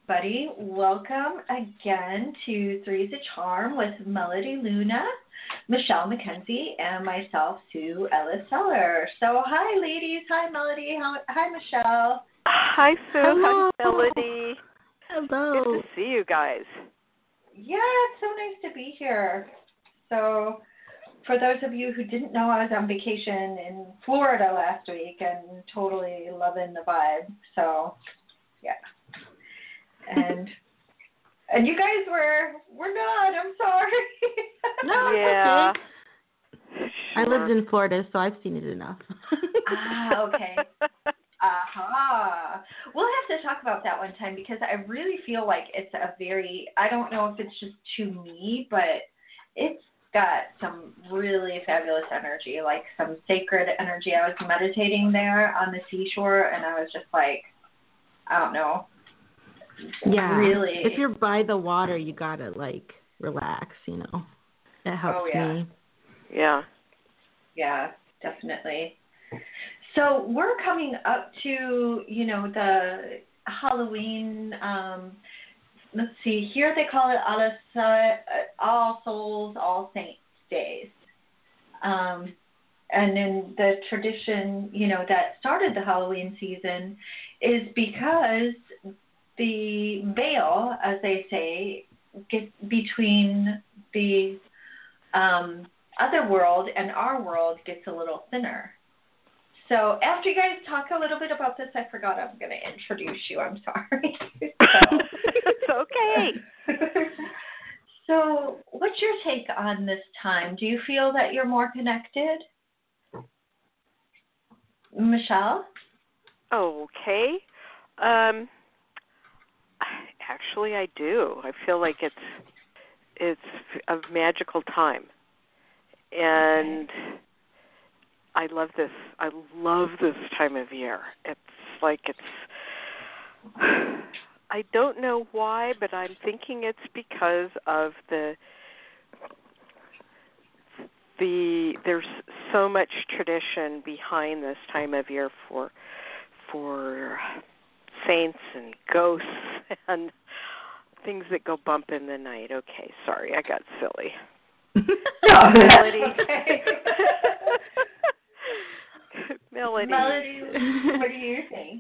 everybody. Welcome again to Three's a Charm with Melody Luna, Michelle McKenzie, and myself, Sue Ellis Seller. So, hi, ladies. Hi, Melody. Hi, Michelle. Hi, Sue. Hello. Hi, Melody. Hello. Good to see you guys. Yeah, it's so nice to be here. So, for those of you who didn't know, I was on vacation in Florida last week and totally loving the vibe. So, yeah. And you guys were not. I'm sorry. No, Yeah. okay. I lived in Florida, so I've seen it enough. Okay. Aha. We'll have to talk about that one time because I really feel like it's a very, I don't know if it's just to me, but it's got some really fabulous energy, like some sacred energy. I was meditating there on the seashore, and I was just like, I don't know. Yeah. Really. If you're by the water, you gotta relax. It helps me. Yeah. Yeah, definitely. So we're coming up to, the Halloween. Let's see. Here they call it All Souls, All Saints Days. And then the tradition, that started the Halloween season is because the veil, as they say, gets between the other world and our world gets a little thinner. So after you guys talk a little bit about this, I forgot I'm going to introduce you. I'm sorry. It's okay. So what's your take on this time? Do you feel that you're more connected? Michelle? Okay. Actually, I do. I feel like it's a magical time, and I love this. I love this time of year. I don't know why, but I'm thinking it's because of there's so much tradition behind this time of year for saints and ghosts and things that go bump in the night. Okay, sorry, I got silly. Melody. Melody, what do you think?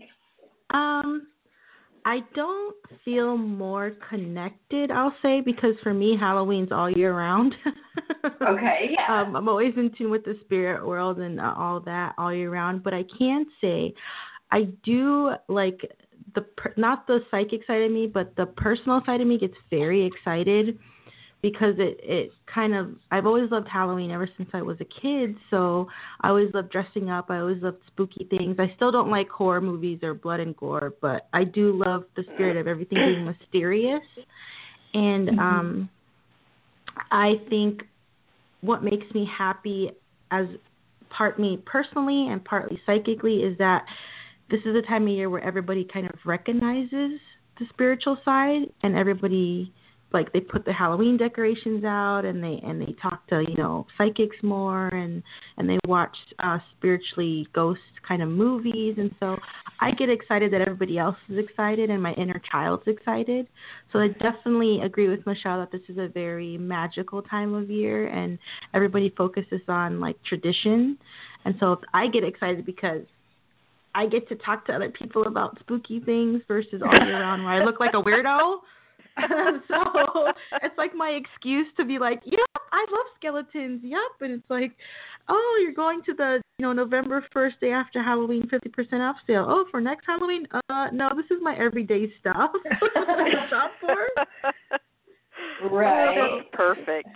I don't feel more connected, I'll say, because for me, Halloween's all year round. Okay, yeah. I'm always in tune with the spirit world and all that all year round. But I can say I do like not the psychic side of me, but the personal side of me gets very excited because it kind of, I've always loved Halloween ever since I was a kid, so I always loved dressing up. I always loved spooky things. I still don't like horror movies or blood and gore, but I do love the spirit of everything being mysterious. And I think what makes me happy as part me personally and partly psychically is that this is a time of year where everybody kind of recognizes the spiritual side, and everybody, like, they put the Halloween decorations out, and they talk to psychics more, and they watch spiritually ghost kind of movies, and so I get excited that everybody else is excited and my inner child's excited. So I definitely agree with Michelle that this is a very magical time of year, and everybody focuses on tradition, and so I get excited because I get to talk to other people about spooky things versus all year round where I look like a weirdo. So it's like my excuse to be like, yep, I love skeletons, yep. And it's like, oh, you're going to the November 1st, day after Halloween, 50% off sale. Oh, for next Halloween? No, this is my everyday stuff. I shop for. Right. Oh, that's perfect.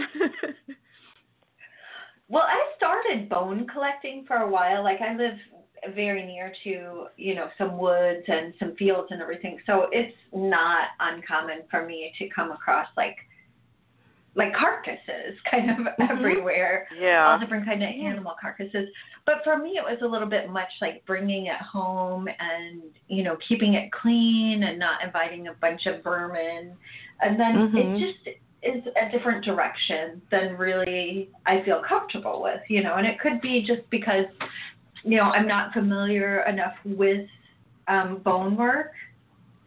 Well, I started bone collecting for a while. Like, I live very near to, some woods and some fields and everything. So it's not uncommon for me to come across like carcasses kind of everywhere. Yeah. All different kind of animal carcasses. But for me, it was a little bit much like bringing it home and, keeping it clean and not inviting a bunch of vermin. And then it just is a different direction than really I feel comfortable with, and it could be just because I'm not familiar enough with bone work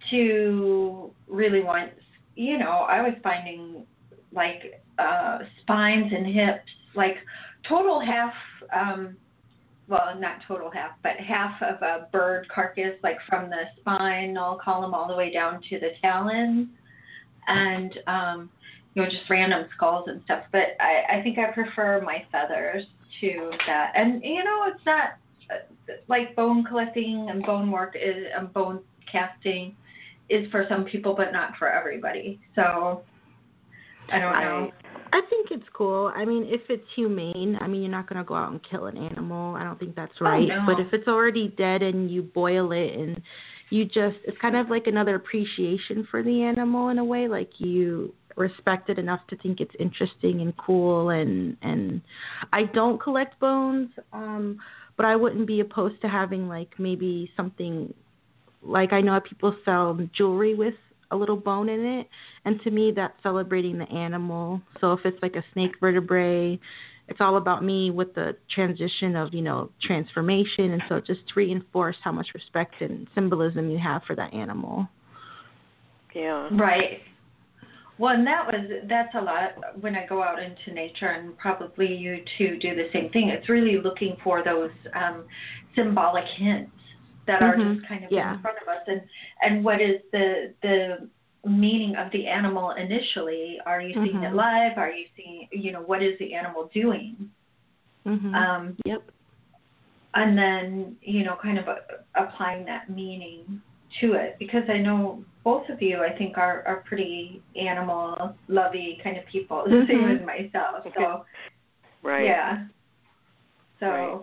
to really want, I was finding like spines and hips, like total half, well, not total half, but half of a bird carcass, like from the spinal column all the way down to the talons, and just random skulls and stuff. But I think I prefer my feathers to that. And it's not like bone collecting and bone work and bone casting is for some people, but not for everybody. So I don't know. I think it's cool. I mean, if it's humane, I mean, you're not going to go out and kill an animal. I don't think that's right. Oh, no. But if it's already dead and you boil it and it's kind of like another appreciation for the animal in a way, like you respect it enough to think it's interesting and cool. And I don't collect bones, but I wouldn't be opposed to having like maybe something like I know people sell jewelry with a little bone in it, and to me that's celebrating the animal. So if it's like a snake vertebrae, it's all about me with the transition of transformation, and so just to reinforce how much respect and symbolism you have for that animal. Yeah. Right. Well, and that's a lot when I go out into nature, and probably you too do the same thing. It's really looking for those symbolic hints that are just kind of in front of us, and what is the meaning of the animal initially? Are you seeing it live? Are you seeing, what is the animal doing? Yep. And then, kind of applying that meaning to it, because I know both of you, I think, are pretty animal-lovey kind of people, the same as myself. So, right. Yeah. So. Right.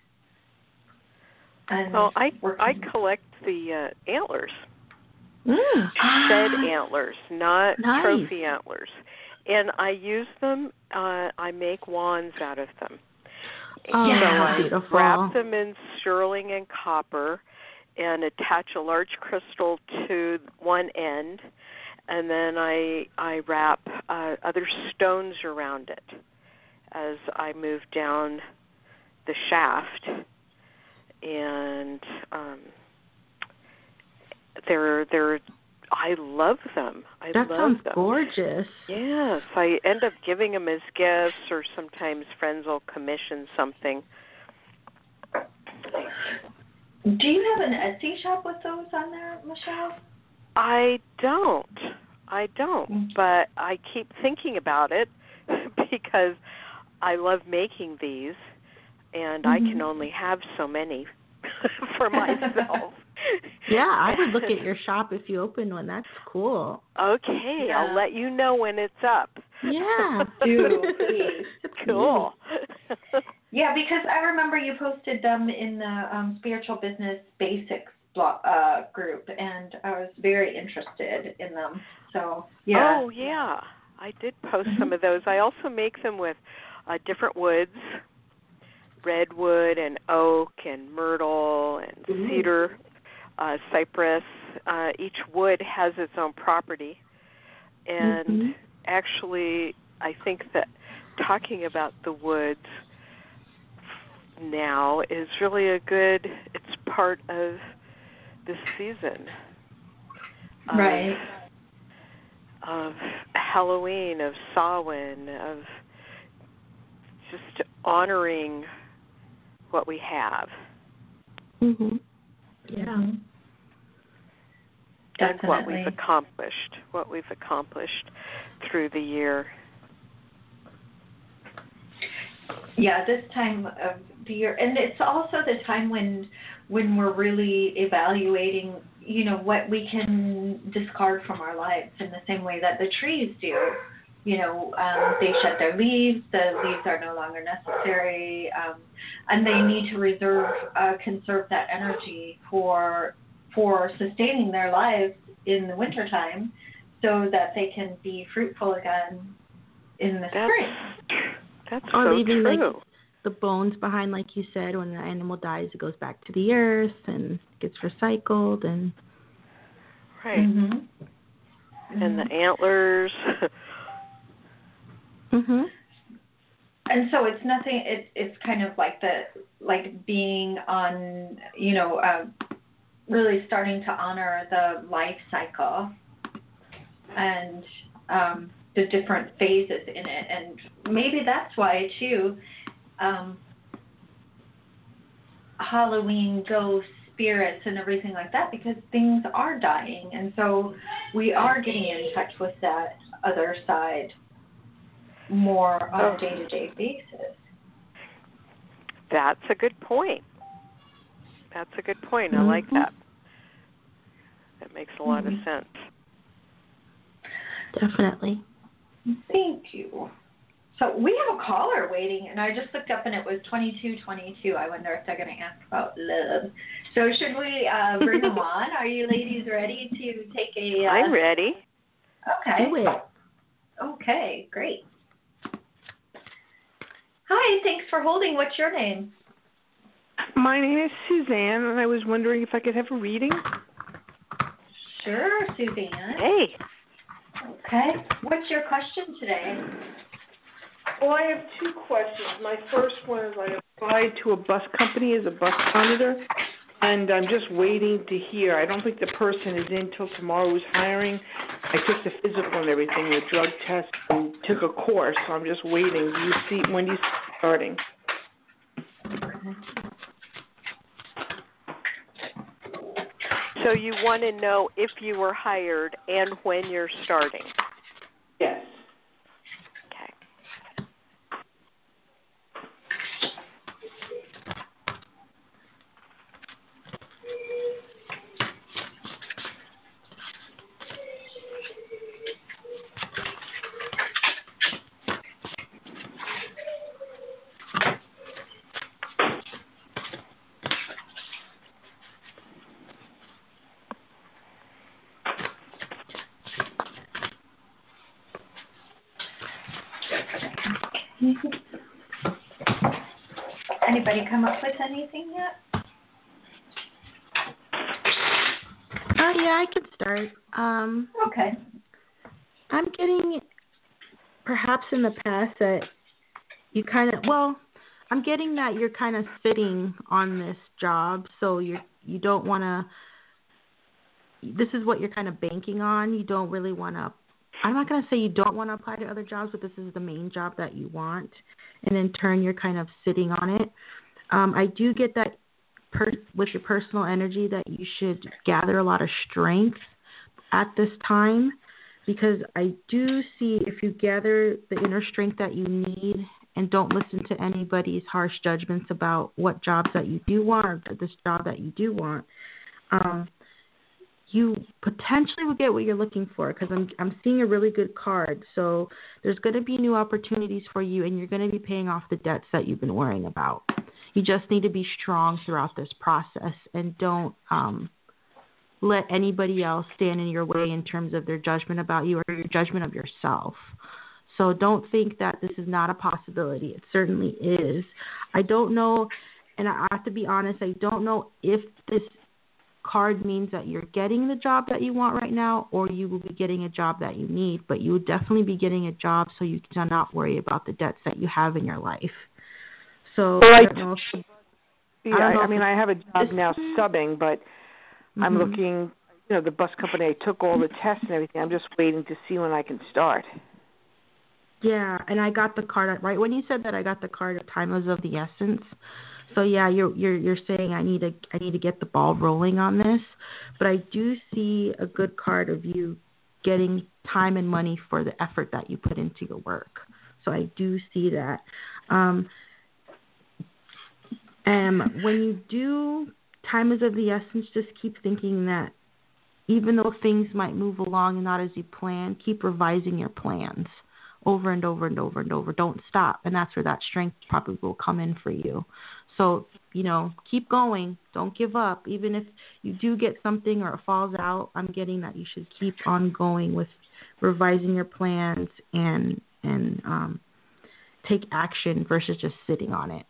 And well, I collect the antlers, shed antlers, not trophy antlers, and I use them. I make wands out of them. Oh, so I beautiful. wrap them in sterling and copper, and attach a large crystal to one end, and then I wrap other stones around it as I move down the shaft. And I love them. That sounds gorgeous. Yes, I end up giving them as gifts, or sometimes friends will commission something. Do you have an Etsy shop with those on there, Michelle? I don't, but I keep thinking about it because I love making these, and I can only have so many for myself. Yeah, I would look at your shop if you open one. That's cool. Okay, yeah. I'll let you know when it's up. Yeah. Do, please. Cool. Yeah, because I remember you posted them in the Spiritual Business Basics group, and I was very interested in them. So, yeah. Oh, yeah. I did post some of those. I also make them with different woods, redwood and oak and myrtle and cedar, cypress. Each wood has its own property. And actually, I think that talking about the woods now is really it's part of this season. Right. Of Halloween, of Samhain, of just honoring what we have. Yeah. And what we've accomplished through the year. Yeah, this time of the year, and it's also the time when we're really evaluating, what we can discard from our lives in the same way that the trees do. They shed their leaves. The leaves are no longer necessary, and they need to conserve that energy for sustaining their lives in the wintertime, so that they can be fruitful again in the spring. That's or so even true. Like the bones behind, like you said, when the animal dies, it goes back to the earth and gets recycled and. Right. And the antlers. And so it's nothing. It's kind of like being on, really starting to honor the life cycle and the different phases in it. And maybe that's why, too, Halloween ghosts, spirits, and everything like that, because things are dying. And so we are getting in touch with that other side more on a day-to-day basis. That's a good point. That's a good point. I like that. That makes a lot of sense. Definitely. Thank you. So we have a caller waiting, and I just looked up, and it was 2222. I wonder if they're going to ask about love. So should we bring them on? Are you ladies ready to take a... I'm ready. Okay. Do it. Okay, great. Hi, thanks for holding. What's your name? My name is Suzanne, and I was wondering if I could have a reading. Sure, Suzanne. Hey. Okay. What's your question today? Well, I have two questions. My first one is I applied to a bus company as a bus monitor, and I'm just waiting to hear. I don't think the person is in till tomorrow who's hiring. I took the physical and everything, the drug test, and took a course, so I'm just waiting. When do you see starting? So you want to know if you were hired and when you're starting? Yes. Okay. Anybody come up with anything yet? Yeah, I could start. Okay. I'm getting, perhaps in the past, that you kind of, I'm getting that you're kind of sitting on this job, so you don't want to, this is what you're kind of banking on. You don't really want to, I'm not going to say you don't want to apply to other jobs, but this is the main job that you want, and in turn you're kind of sitting on it. I do get that with your personal energy that you should gather a lot of strength at this time, because I do see if you gather the inner strength that you need and don't listen to anybody's harsh judgments about what jobs that you do want or this job that you do want, you potentially will get what you're looking for, because I'm seeing a really good card. So there's going to be new opportunities for you, and you're going to be paying off the debts that you've been worrying about. You just need to be strong throughout this process, and don't let anybody else stand in your way in terms of their judgment about you or your judgment of yourself. So don't think that this is not a possibility. It certainly is. I don't know, and I have to be honest, I don't know if this card means that you're getting the job that you want right now, or you will be getting a job that you need, but you will definitely be getting a job so you can not worry about the debts that you have in your life. So I don't know if, I have a job now subbing, but I'm looking, the bus company, I took all the tests and everything. I'm just waiting to see when I can start. Yeah, and I got the card right when you said that. I got the card. Time is of the essence. So yeah, you're saying I need to get the ball rolling on this, but I do see a good card of you getting time and money for the effort that you put into your work. So I do see that. When you do, time is of the essence. Just keep thinking that even though things might move along and not as you plan, keep revising your plans over and over and over and over. Don't stop, and that's where that strength probably will come in for you. So, keep going. Don't give up. Even if you do get something or it falls out, I'm getting that you should keep on going with revising your plans and take action versus just sitting on it.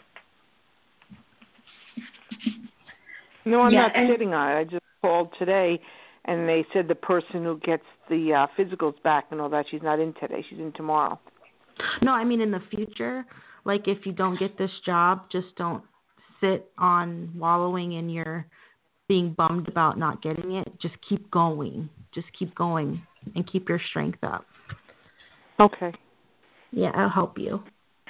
No, I'm not sitting on it. I just called today, and they said the person who gets the physicals back and all that, she's not in today. She's in tomorrow. No, I mean in the future. Like, if you don't get this job, just don't sit on wallowing in your being bummed about not getting it. Just keep going. Just keep going and keep your strength up. Okay. Yeah, I'll help you.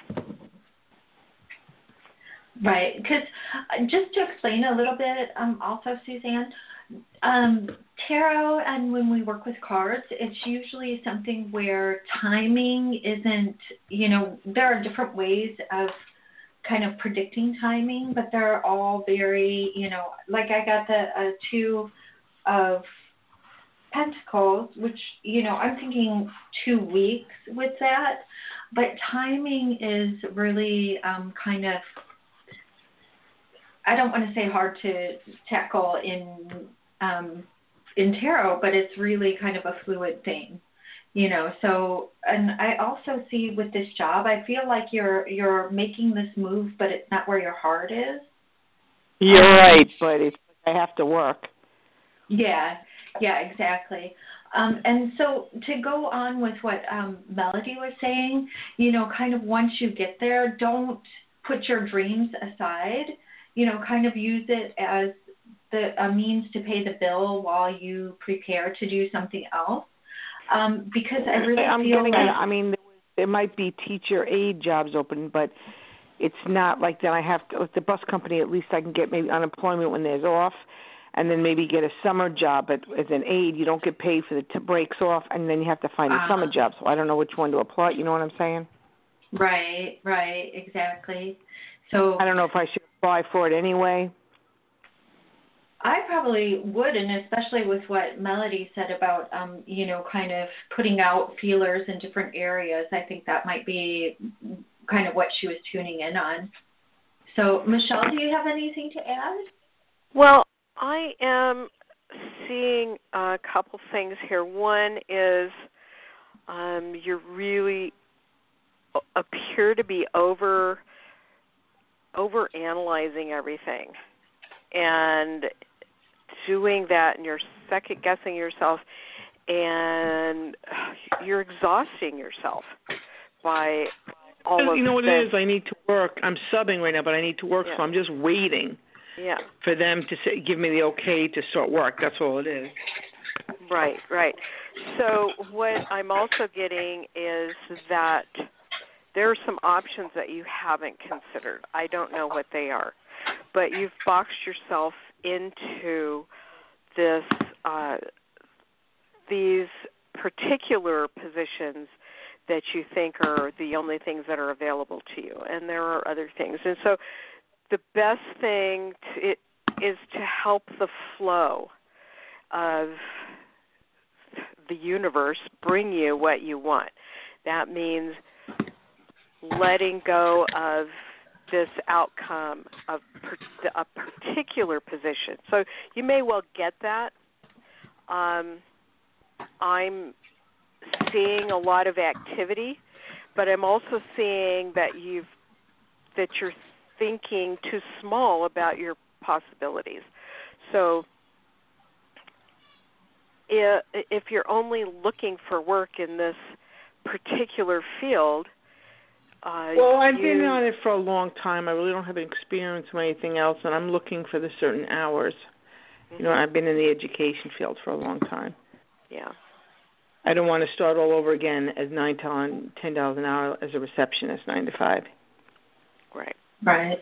Right, because just to explain a little bit, also, Suzanne, tarot and when we work with cards, it's usually something where timing isn't, there are different ways of kind of predicting timing, but they're all very, like I got the Two of Pentacles, which, I'm thinking 2 weeks with that, but timing is really kind of, I don't want to say hard to tackle in tarot, but it's really kind of a fluid thing, So, and I also see with this job, I feel like you're making this move, but it's not where your heart is. You're right, but I have to work. Yeah, exactly. And so to go on with what Melody was saying, kind of once you get there, don't put your dreams aside. Kind of use it as a means to pay the bill while you prepare to do something else. Because I really feel like... there might be teacher aide jobs open, but it's not like that I have to, with the bus company, at least I can get maybe unemployment when there's off, and then maybe get a summer job. But as an aide, you don't get paid for the breaks off, and then you have to find a summer job. So I don't know which one to apply. You know what I'm saying? Right, exactly. So I don't know if I should apply for it anyway. I probably would, and especially with what Melody said about, kind of putting out feelers in different areas. I think that might be kind of what she was tuning in on. So, Michelle, do you have anything to add? Well, I am seeing a couple things here. One is you really appear to be overanalyzing everything, and doing that, and you're second guessing yourself, and you're exhausting yourself by all of you know what it is? I need to work. I'm subbing right now, but I need to work, yeah. So I'm just waiting for them to give me the okay to start work. That's all it is. Right. So what I'm also getting is that there are some options that you haven't considered. I don't know what they are, but you've boxed yourself into these particular positions that you think are the only things that are available to you, and there are other things. And so the best thing is to help the flow of the universe bring you what you want. That means letting go of this outcome of a particular position. So you may well get that. I'm seeing a lot of activity, but I'm also seeing that you're thinking too small about your possibilities. So if you're only looking for work in this particular field, well, I've been on it for a long time. I really don't have experience or anything else, and I'm looking for the certain hours. Mm-hmm. I've been in the education field for a long time. Yeah. I don't want to start all over again as $10 an hour as a receptionist, 9 to 5. Right.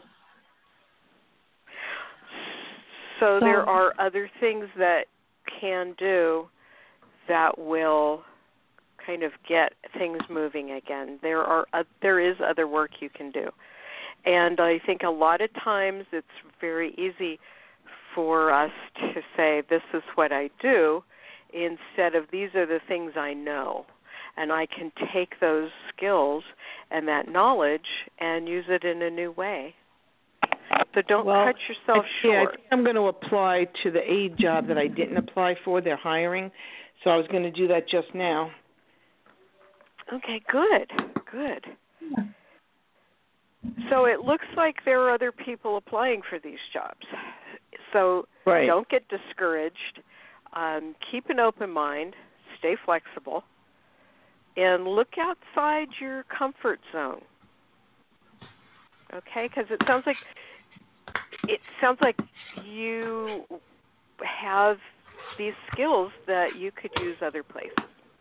So there are other things that can do that will kind of get things moving again. There is other work you can do. And I think a lot of times it's very easy for us to say, this is what I do, instead of these are the things I know. And I can take those skills and that knowledge and use it in a new way. So don't cut yourself short. I think I'm going to apply to the aid job that I didn't apply for. They're hiring. So I was going to do that just now. Okay, good. Yeah. So it looks like there are other people applying for these jobs. So Don't get discouraged. Keep an open mind. Stay flexible. And look outside your comfort zone. Okay? Because it sounds like you have these skills that you could use other places.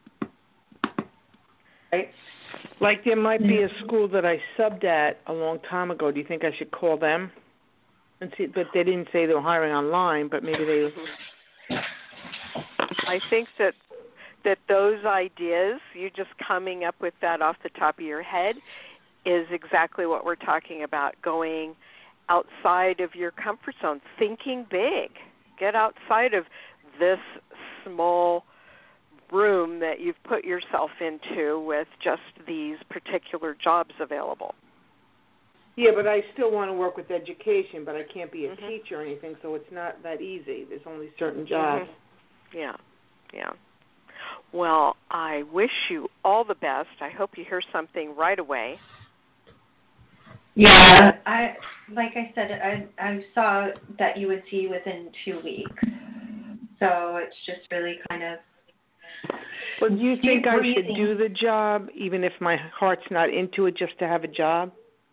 Right? Like there might be a school that I subbed at a long time ago. Do you think I should call them and see? But they didn't say they were hiring online, but maybe they. I think that those ideas, you just coming up with that off the top of your head, is exactly what we're talking about, going outside of your comfort zone, thinking big. Get outside of this small room that you've put yourself into with just these particular jobs available. Yeah, but I still want to work with education, but I can't be a teacher or anything, so it's not that easy. There's only certain jobs. Yeah. Well, I wish you all the best. I hope you hear something right away. Yeah, like I said, I saw that you would see within 2 weeks. So it's just really kind of. Well, do you think I should do the job, even if my heart's not into it, just to have a job?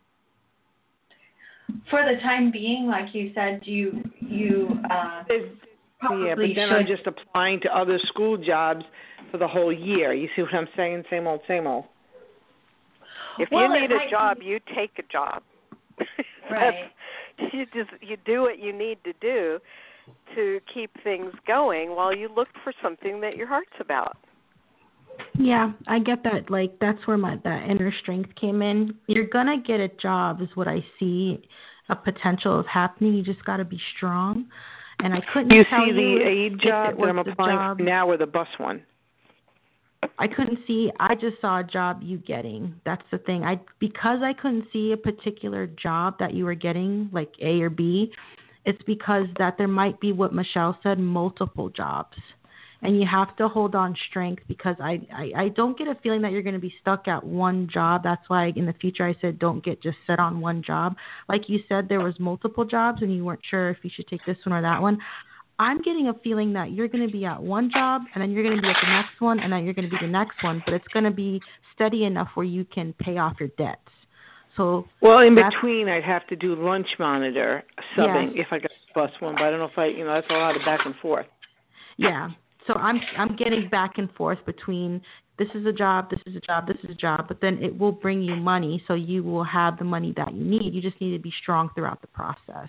For the time being, like you said, you probably but then I'm just applying to other school jobs for the whole year. You see what I'm saying? Same old, same old. If you need a job, you take a job. Right. You do what you need to do to keep things going while you look for something that your heart's about. Yeah, I get that. Like, that's where that inner strength came in. You're going to get a job is what I see a potential of happening. You just got to be strong. And I couldn't tell you the aid job that I'm applying for now or the bus one? I couldn't see. I just saw a job you getting. That's the thing. Because I couldn't see a particular job that you were getting, like A or B, it's because that there might be, what Michelle said, multiple jobs. And you have to hold on strength, because I don't get a feeling that you're going to be stuck at one job. That's why in the future I said don't get just set on one job. Like you said, there was multiple jobs and you weren't sure if you should take this one or that one. I'm getting a feeling that you're going to be at one job, and then you're going to be at the next one, and then you're going to be the next one, but it's going to be steady enough where you can pay off your debts. So, well, in between, I'd have to do lunch monitor subbing if I got the bus one, but I don't know if that's a lot of back and forth. Yeah. So I'm getting back and forth between this is a job, this is a job, this is a job, but then it will bring you money, so you will have the money that you need. You just need to be strong throughout the process.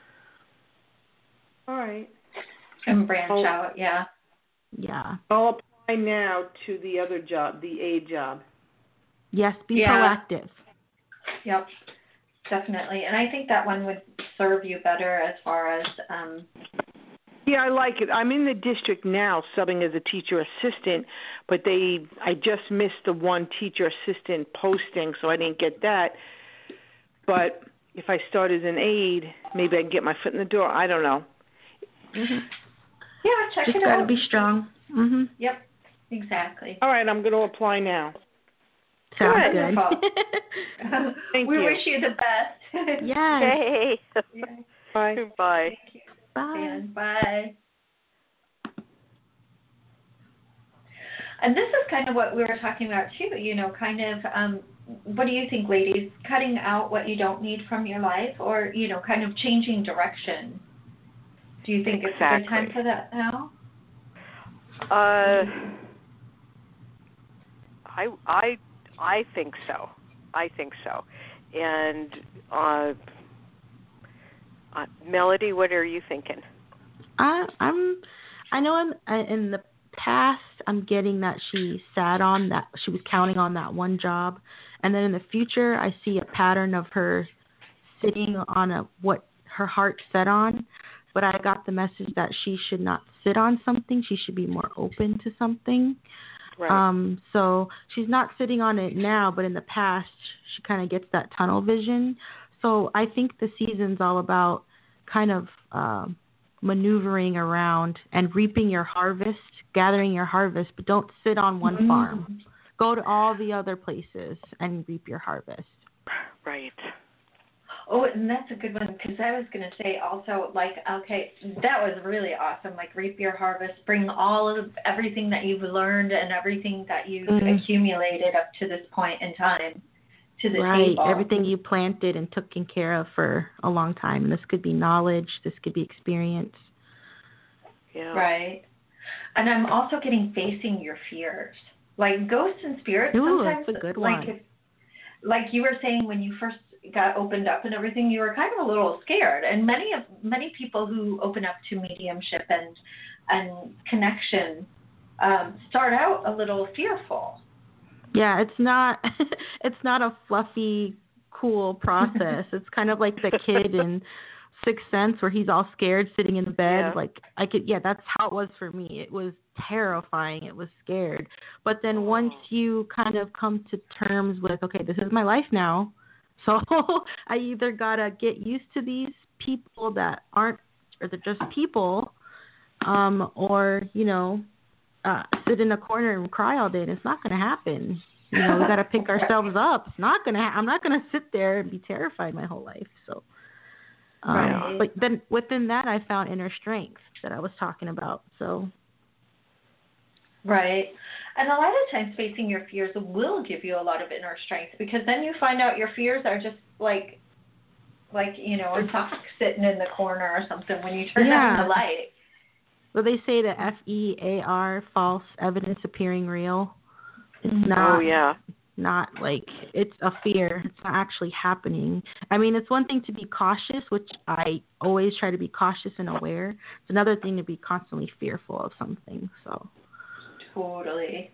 All right. And branch out, yeah. Yeah. I'll apply now to the other job, the aid job. Yes, be proactive. Yep, definitely. And I think that one would serve you better as far as... Yeah, I like it. I'm in the district now subbing as a teacher assistant, but I just missed the one teacher assistant posting, so I didn't get that. But if I start as an aide, maybe I can get my foot in the door. I don't know. Mm-hmm. Yeah, check just it out. Just got to be strong. Mm-hmm. Yep, exactly. All right, I'm going to apply now. Sounds good. Thank we you. wish you the best. Yes. Hey. Yeah. Bye. Bye. Thank you. Bye. And bye. And this is kind of what we were talking about too, kind of, what do you think, ladies? Cutting out what you don't need from your life, or, kind of changing direction. Do you think it's a good time for that now? I think so. And Melody, what are you thinking? I know in the past I'm getting that she sat on that, she was counting on that one job, and then in the future I see a pattern of her sitting on what her heart set on. But I got the message that she should not sit on something. She should be more open to something. Right. So she's not sitting on it now, but in the past she kind of gets that tunnel vision. So I think the season's all about kind of maneuvering around and reaping your harvest, gathering your harvest, but don't sit on one farm. Go to all the other places and reap your harvest. Right. Oh, and that's a good one, because I was going to say also, okay, that was really awesome, reap your harvest, bring all of everything that you've learned and everything that you've accumulated up to this point in time to the table. Right, everything you planted and took care of for a long time. This could be knowledge, this could be experience. Yeah. Right. And I'm also getting facing your fears. Like ghosts and spirits Ooh, sometimes, that's a good like one. like you were saying when you first got opened up and everything, you were kind of a little scared. And many people who open up to mediumship and connection start out a little fearful. Yeah, it's not a fluffy, cool process. It's kind of like the kid in Sixth Sense where he's all scared sitting in the bed. Yeah. Like that's how it was for me. It was terrifying. It was scared. But then once you kind of come to terms with, okay, this is my life now. So I either gotta get used to these people that aren't, or they're just people, or sit in a corner and cry all day, and it's not going to happen. We got to pick ourselves up. It's not going to. I'm not going to sit there and be terrified my whole life. So, Right. but then within that, I found inner strength that I was talking about. So, right. And a lot of times, facing your fears will give you a lot of inner strength because then you find out your fears are just like a fox sitting in the corner or something when you turn on the light. Well, they say the FEAR, false evidence appearing real. It's not. Oh, yeah. Not like it's a fear. It's not actually happening. I mean, it's one thing to be cautious, which I always try to be cautious and aware. It's another thing to be constantly fearful of something. So. Totally.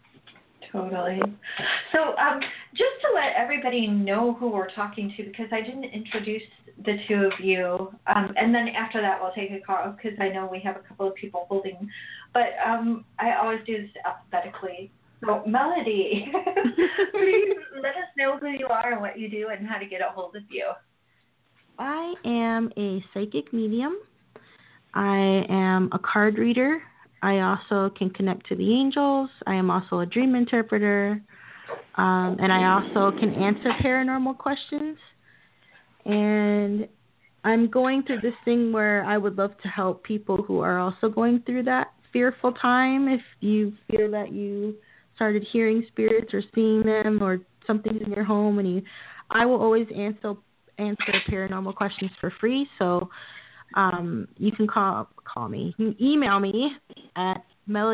So, just to let everybody know who we're talking to, because I didn't introduce the two of you, and then after that we'll take a call because I know we have a couple of people holding, but I always do this alphabetically. So, Melody, please let us know who you are and what you do and how to get a hold of you. I am a psychic medium. I am a card reader. I also can connect to the angels. I am also a dream interpreter. And I also can answer paranormal questions. And I'm going through this thing where I would love to help people who are also going through that fearful time. If you feel that you started hearing spirits or seeing them or something's in your home, I will always answer paranormal questions for free. So you can call me. You can email me at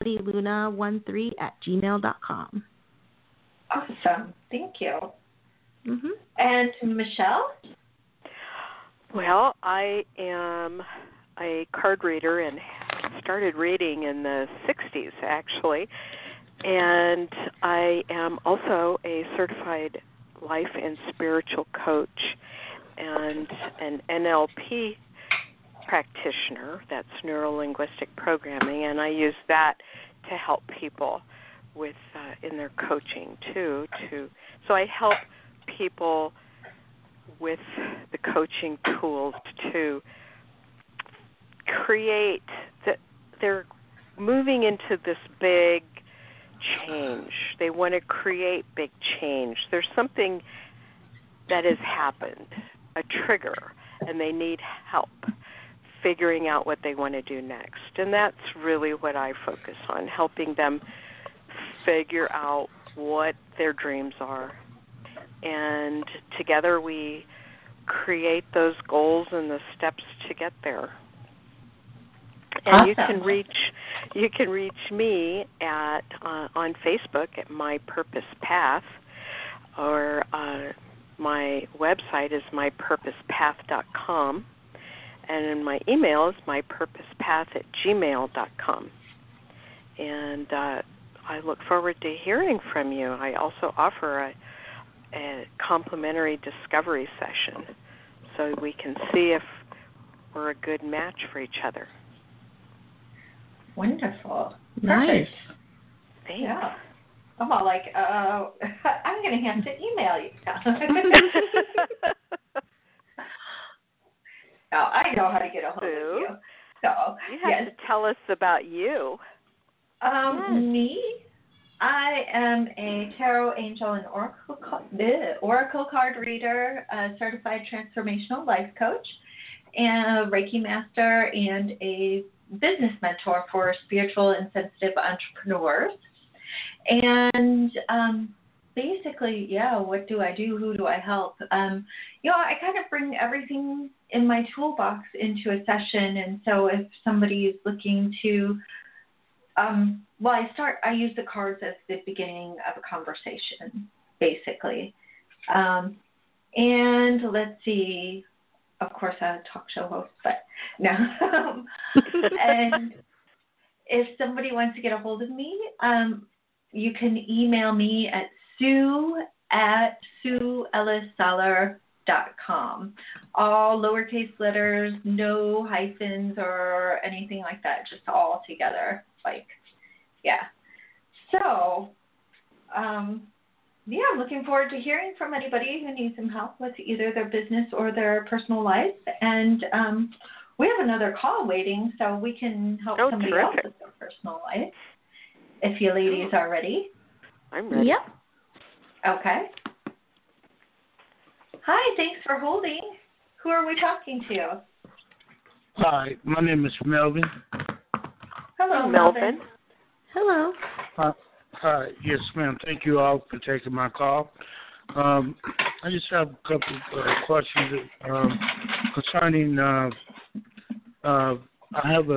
melodyluna13@gmail.com. Awesome. Thank you. Mm-hmm. And Michelle? Well, I am a card reader and started reading in the 60s, actually. And I am also a certified life and spiritual coach and an NLP practitioner. That's neuro-linguistic programming, and I use that to help people with in their coaching too. So I help people with the coaching tools to create they're moving into this big change. They want to create big change. There's something that has happened, a trigger, and they need help figuring out what they want to do next. And that's really what I focus on, helping them figure out what their dreams are. And together we create those goals and the steps to get there. And awesome. you can reach me at on Facebook at My Purpose Path, or my website is mypurposepath.com, and my email is mypurposepath@gmail.com. And I look forward to hearing from you. I also offer a complimentary discovery session so we can see if we're a good match for each other. Wonderful. Nice. Perfect. Thanks. Yeah. I'm all like, I'm going to have to email you. No, I know how to get a hold of you. So you have to tell us about you. Me, I am a tarot angel and oracle card reader, a certified transformational life coach, and a Reiki master, and a business mentor for spiritual and sensitive entrepreneurs. And basically, what do I do? Who do I help? I kind of bring everything in my toolbox into a session. And so if somebody is looking to, I use the cards as the beginning of a conversation, basically. And let's see, of course, I'm a talk show host, but no. And if somebody wants to get a hold of me, you can email me at sue@sueellissaller.com. All lowercase letters, no hyphens or anything like that, just all together. So, I'm looking forward to hearing from anybody who needs some help with either their business or their personal life. And we have another call waiting, so we can help somebody else with their personal life. If you ladies are ready. I'm ready. Yep. Okay. Hi, thanks for holding. Who are we talking to? Hi, my name is Melvin. Hello, Melvin. Hello. Hi, yes, ma'am. Thank you all for taking my call. I just have a couple of questions concerning. I have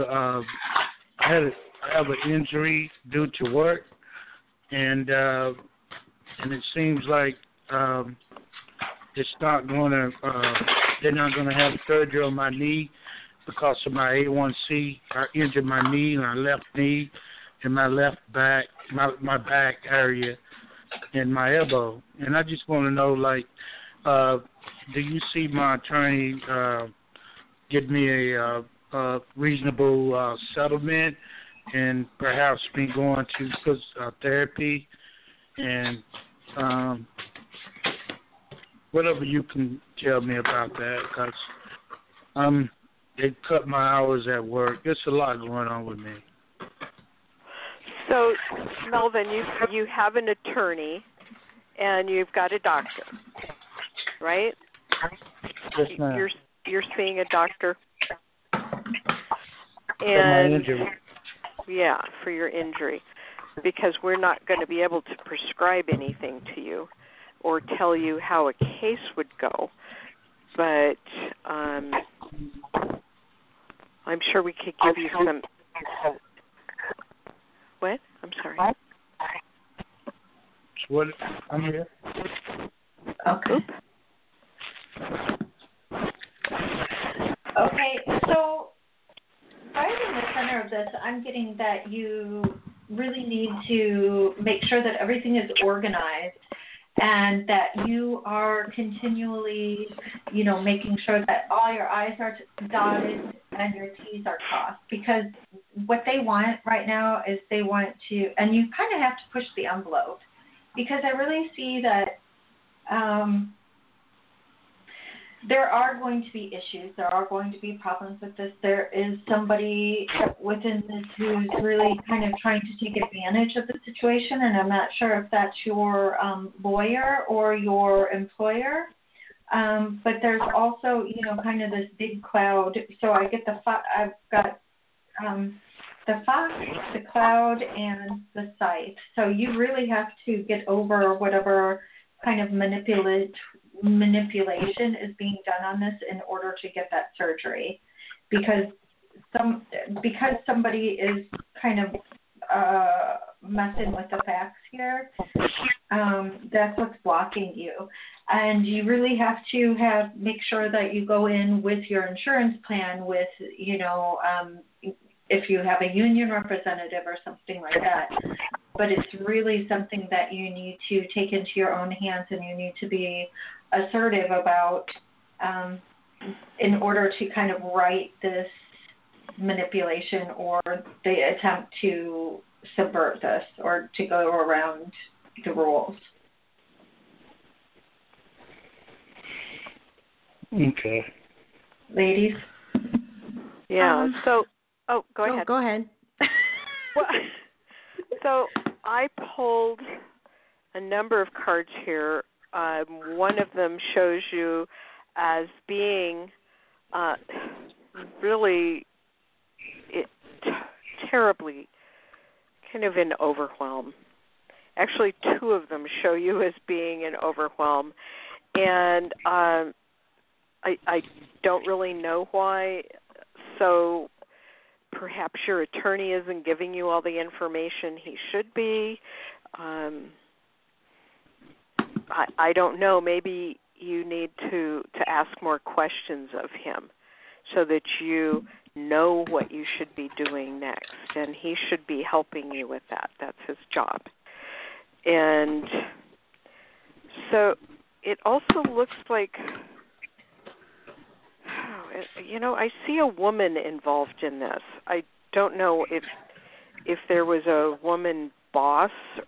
an injury due to work, and it seems like it's not going to. They're not going to have surgery on my knee because of my A1C. I injured my knee, my left knee, and my left back, my back area, and my elbow. And I just want to know, do you see my attorney give me a reasonable settlement, and perhaps me going to therapy, and whatever you can tell me about that, because they cut my hours at work. There's a lot going on with me. So, Melvin, you have an attorney, and you've got a doctor, right? Yes, ma'am. You're seeing a doctor, For my injury. Yeah, for your injury, because we're not going to be able to prescribe anything to you or tell you how a case would go, but I'm sure we could give you some. What? I'm sorry. What? I'm here. Okay. Okay, so right in the center of this, I'm getting that you really need to make sure that everything is organized and that you are continually, making sure that all your I's are dotted and your T's are crossed. Because what they want right now is they want to, and you kind of have to push the envelope, because I really see that there are going to be issues. There are going to be problems with this. There is somebody within this who's really kind of trying to take advantage of the situation, and I'm not sure if that's your lawyer or your employer. But there's also, kind of this big cloud. So I get I've got the fox, the cloud, and the scythe. So you really have to get over whatever kind of manipulation is being done on this in order to get that surgery, because somebody is kind of messing with the facts here. That's what's blocking you, and you really have to make sure that you go in with your insurance plan with if you have a union representative or something like that. But it's really something that you need to take into your own hands, and you need to be assertive about in order to kind of right this manipulation or the attempt to subvert this or to go around the rules. Okay. Ladies? Yeah, go ahead. Go ahead. Well, so I pulled a number of cards here. One of them shows you as being really terribly kind of in overwhelm. Actually, two of them show you as being in overwhelm. And I don't really know why. So perhaps your attorney isn't giving you all the information he should be. I don't know. Maybe you need to ask more questions of him so that you know what you should be doing next. And he should be helping you with that. That's his job. And so it also looks like, I see a woman involved in this. I don't know if there was a woman boss,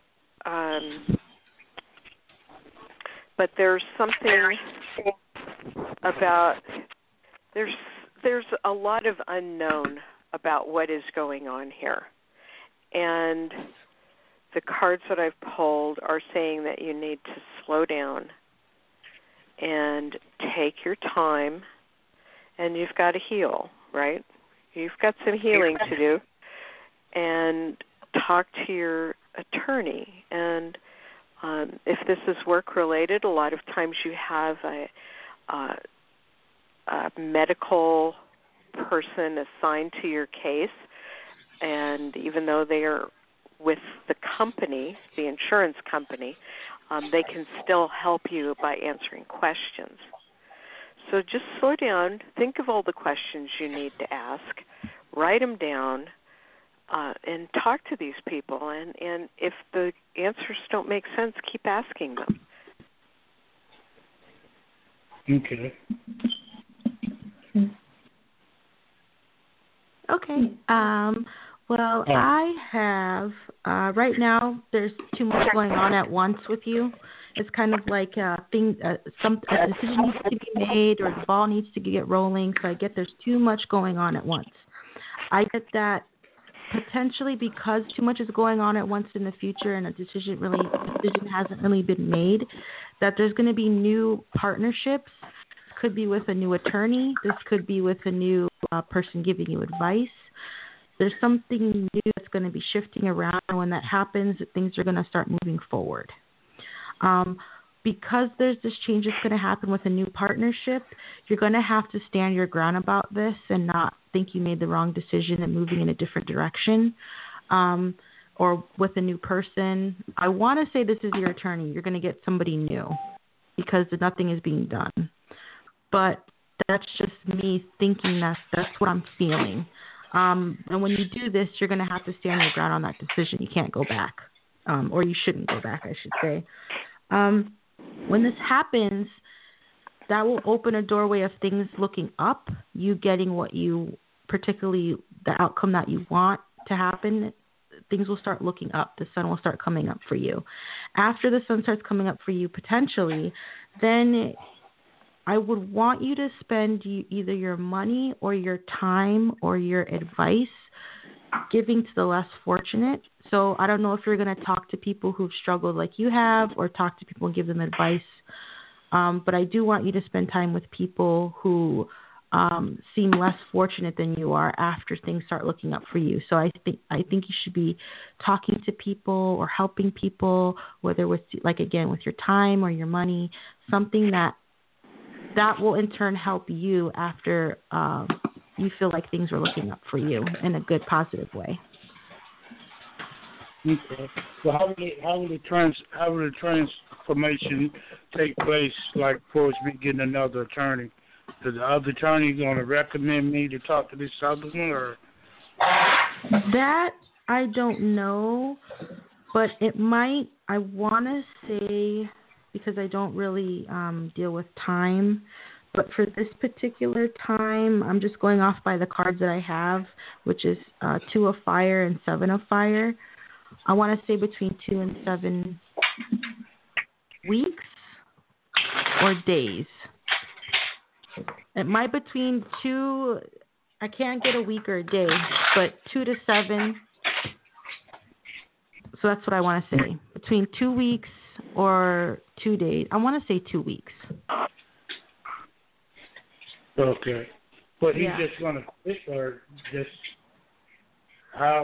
but there's something about there's a lot of unknown about what is going on here. And the cards that I've pulled are saying that you need to slow down and take your time, and you've got to heal, right? You've got some healing to do, and talk to your attorney. And if this is work-related, a lot of times you have a medical person assigned to your case, and even though they are with the company, the insurance company, they can still help you by answering questions. So just slow down, think of all the questions you need to ask, write them down, and talk to these people. And if the answers don't make sense, keep asking them. Okay. Okay. Well, I have, right now, there's too much going on at once with you. It's kind of like a decision needs to be made or the ball needs to get rolling. So I get there's too much going on at once. I get that potentially because too much is going on at once in the future and a decision hasn't really been made, that there's going to be new partnerships. This could be with a new attorney. This could be with a new person giving you advice. There's something new that's going to be shifting around. And when that happens, things are going to start moving forward. Because there's this change that's going to happen with a new partnership, you're going to have to stand your ground about this and not think you made the wrong decision and moving in a different direction. Or with a new person. I want to say this is your attorney. You're going to get somebody new because nothing is being done. But that's just me thinking that's what I'm feeling. And when you do this, you're going to have to stand your ground on that decision. You can't go back, or you shouldn't go back, I should say. When this happens, that will open a doorway of things looking up, you getting what you, particularly the outcome that you want to happen. Things will start looking up. The sun will start coming up for you. After the sun starts coming up for you, potentially, then I would want you to spend either your money or your time or your advice giving to the less fortunate. So I don't know if you're going to talk to people who've struggled like you have or talk to people and give them advice. But I do want you to spend time with people who seem less fortunate than you are after things start looking up for you. So I think you should be talking to people or helping people, whether with, like, again, with your time or your money, something that will in turn help you after you feel like things are looking up for you in a good, positive way. Okay. Well, how will the transformation take place? Like, for us, we getting another attorney. Is the other attorney going to recommend me to talk to this other one, or? That I don't know, but it might. I want to say, because I don't really deal with time, but for this particular time, I'm just going off by the cards that I have, which is 2 of Fire and 7 of Fire. I want to say between 2 and 7 weeks or days. It might between 2, I can't get a week or a day, but 2 to 7. So that's what I want to say. Between 2 weeks or 2 days. I want to say 2 weeks. Okay. But he's just going to quit, or just how?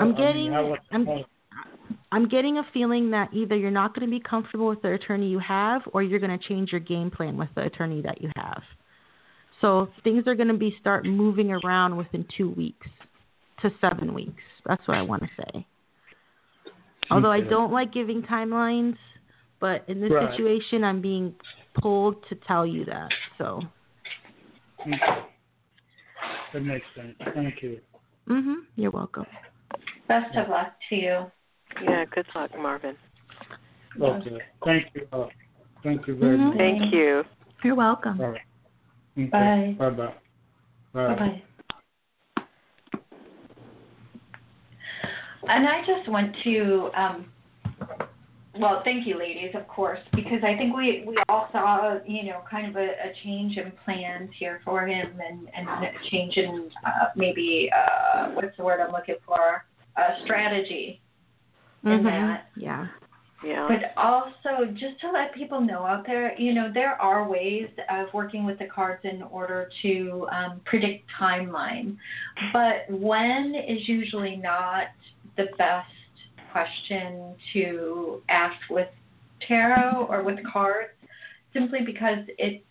I'm getting a feeling that either you're not going to be comfortable with the attorney you have, or you're going to change your game plan with the attorney that you have. So things are going to be start moving around within 2 weeks to 7 weeks. That's what I want to say. Although I don't like giving timelines, but in this situation, I'm being pulled to tell you that. So. Okay. That makes sense. Thank you. You're welcome. Best of luck to you. Yeah, good luck, Marvin. Okay. Thank you. Thank you very much. Thank you. You're welcome. All right. Okay. Bye. Bye-bye. Bye-bye. And I just want to, well, thank you, ladies, of course, because I think we all saw, kind of a change in plans here for him and a change in maybe, what's the word I'm looking for, strategy in that. Yeah. Yeah. But also, just to let people know out there, there are ways of working with the cards in order to predict timeline. But when is usually not the best question to ask with tarot or with cards, simply because it's,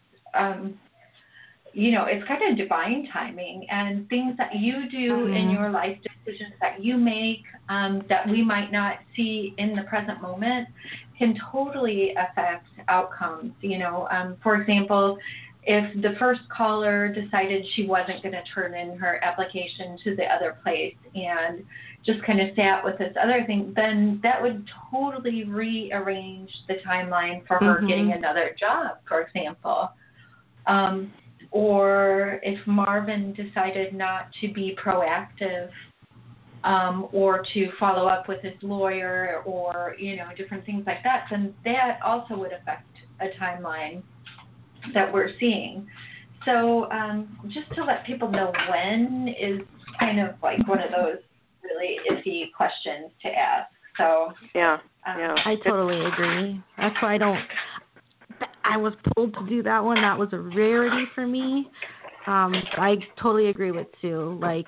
it's kind of divine timing, and things that you do in your life, decisions that you make that we might not see in the present moment can totally affect outcomes. For example, if the first caller decided she wasn't going to turn in her application to the other place and just kind of sat with this other thing, then that would totally rearrange the timeline for her getting another job, for example. Or if Marvin decided not to be proactive or to follow up with his lawyer or, different things like that, then that also would affect a timeline that we're seeing. So just to let people know when is kind of like one of those really iffy questions to ask. So yeah. I totally agree. That's why I was pulled to do that one. That was a rarity for me. I totally agree with Sue. Like,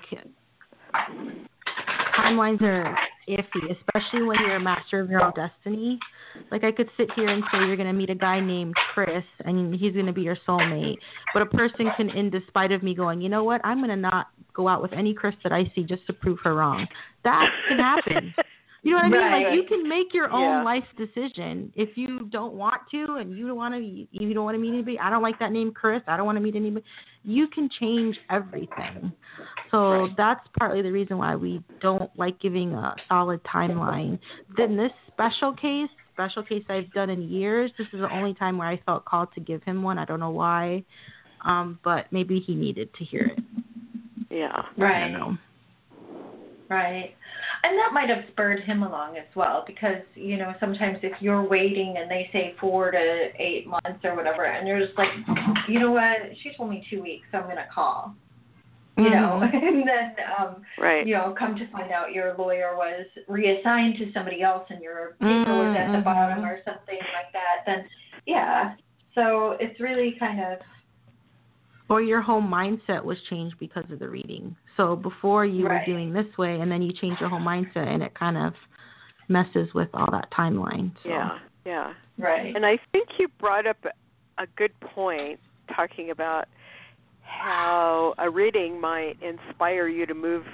timelines are iffy, especially when you're a master of your own destiny. Like, I could sit here and say you're going to meet a guy named Chris, and he's going to be your soulmate. But a person can, in despite of me going, you know what, I'm going to not go out with any Chris that I see just to prove her wrong. That can happen. You know what I mean? Right. Like, you can make your own life decision. If you don't want to, and you don't want to meet anybody. I don't like that name, Chris. I don't want to meet anybody. You can change everything. So that's partly the reason why we don't like giving a solid timeline. Then this special case I've done in years, this is the only time where I felt called to give him one. I don't know why, but maybe he needed to hear it. Yeah. Right. I don't know. Right. And that might have spurred him along as well, because, sometimes if you're waiting and they say 4 to 8 months or whatever, and you're just like, you know what, she told me 2 weeks, so I'm going to call. And then, come to find out your lawyer was reassigned to somebody else and your paper was at the bottom or something like that, then, so it's really kind of... Or your whole mindset was changed because of the reading. So before you were doing this way, and then you change your whole mindset, and it kind of messes with all that timeline. So. Yeah. Right. And I think you brought up a good point, talking about how a reading might inspire you to move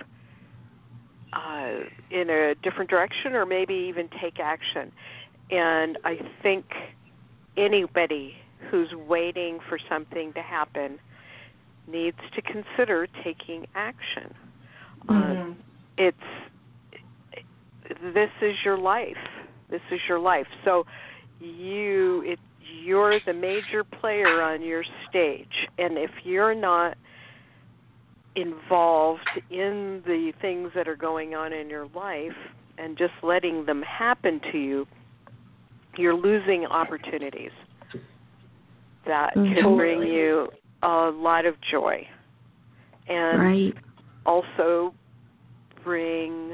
in a different direction, or maybe even take action. And I think anybody who's waiting for something to happen needs to consider taking action. This is your life. This is your life. So you're the major player on your stage, and if you're not involved in the things that are going on in your life and just letting them happen to you, you're losing opportunities that can bring you a lot of joy, and also bring,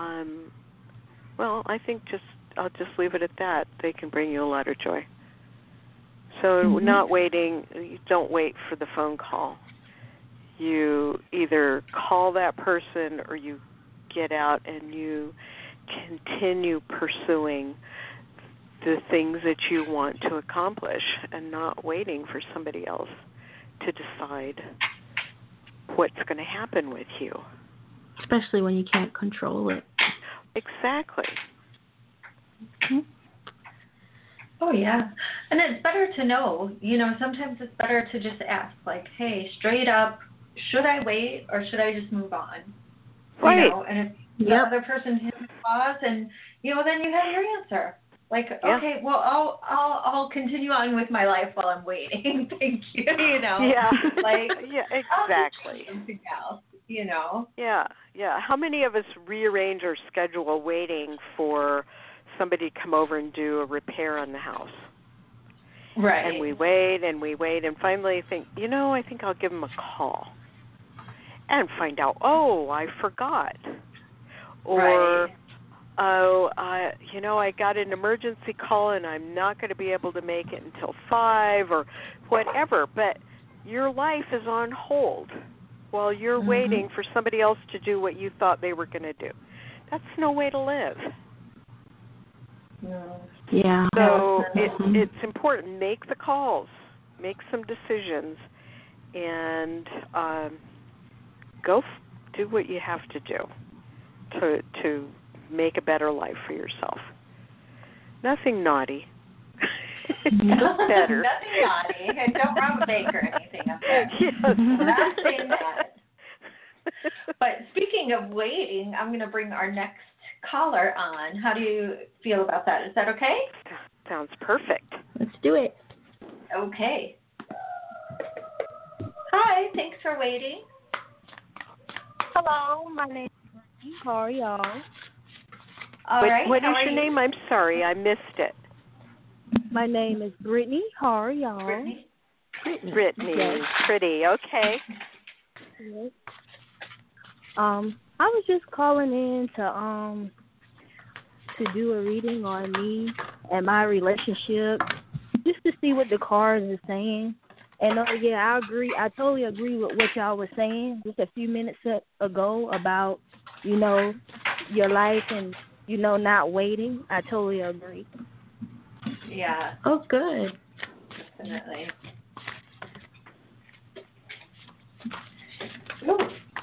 I think I'll just leave it at that. They can bring you a lot of joy. So not waiting, you don't wait for the phone call. You either call that person or you get out and you continue pursuing the things that you want to accomplish, and not waiting for somebody else to decide what's going to happen with you. Especially when you can't control it. Exactly. Mm-hmm. Oh, yeah. And it's better to know. Sometimes it's better to just ask, like, hey, straight up, should I wait or should I just move on? Right. And if the other person hits pause, and, then you have your answer. Like, okay, well, I'll continue on with my life while I'm waiting. Thank you, Yeah. Like, yeah, exactly. I'll do something else, Yeah. How many of us rearrange our schedule waiting for somebody to come over and do a repair on the house? Right. And we wait, and finally think, I think I'll give them a call. And find out, I forgot. Or, I got an emergency call and I'm not going to be able to make it until 5 or whatever. But your life is on hold while you're waiting for somebody else to do what you thought they were going to do. That's no way to live. No. Yeah. So it's important. Make the calls. Make some decisions. And go do what you have to do to make a better life for yourself. Nothing naughty. Just better. Nothing naughty. And don't rob a bank or anything up there. Yes. Not saying that. But speaking of waiting, I'm going to bring our next caller on. How do you feel about that? Is that okay? Sounds perfect. Let's do it. Okay. Hi, thanks for waiting. Hello, my name is Brittany. How are y'all? All right. What is your name? I'm sorry, I missed it. My name is Brittany. How are y'all? Brittany. Yes. Pretty. Okay. Yes. I was just calling in to do a reading on me and my relationship, just to see what the cards are saying. And I agree. I totally agree with what y'all was saying just a few minutes ago about, your life and, not waiting. I totally agree. Yeah. Oh, good. Definitely. Ooh.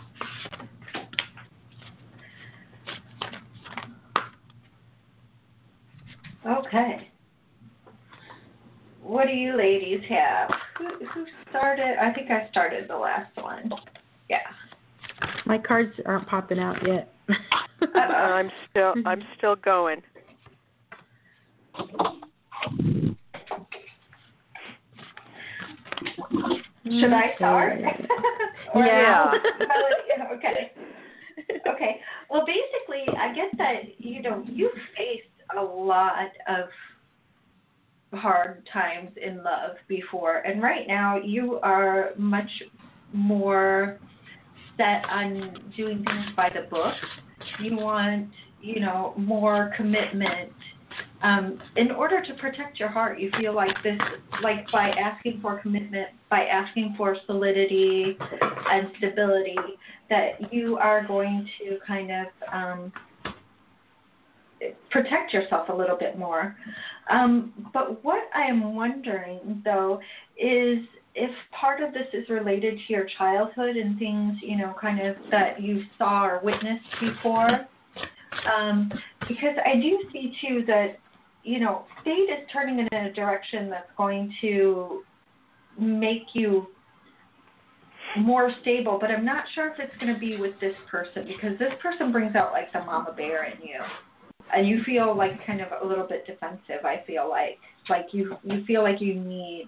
Okay. What do you ladies have? Who started? I think I started the last one. Yeah. My cards aren't popping out yet. I'm still going. Should I start? Yeah. Okay. Okay. Well, basically, I guess that you've faced a lot of hard times in love before, and right now you are much more set on doing things by the book. You want, more commitment. In order to protect your heart, you feel like this, like by asking for commitment, by asking for solidity and stability, that you are going to kind of protect yourself a little bit more. But what I am wondering, though, is if part of this is related to your childhood and things, kind of that you saw or witnessed before. Because I do see, too, that, fate is turning in a direction that's going to make you more stable, but I'm not sure if it's going to be with this person, because this person brings out, like, the mama bear in you. And you feel like kind of a little bit defensive, I feel like you feel like you need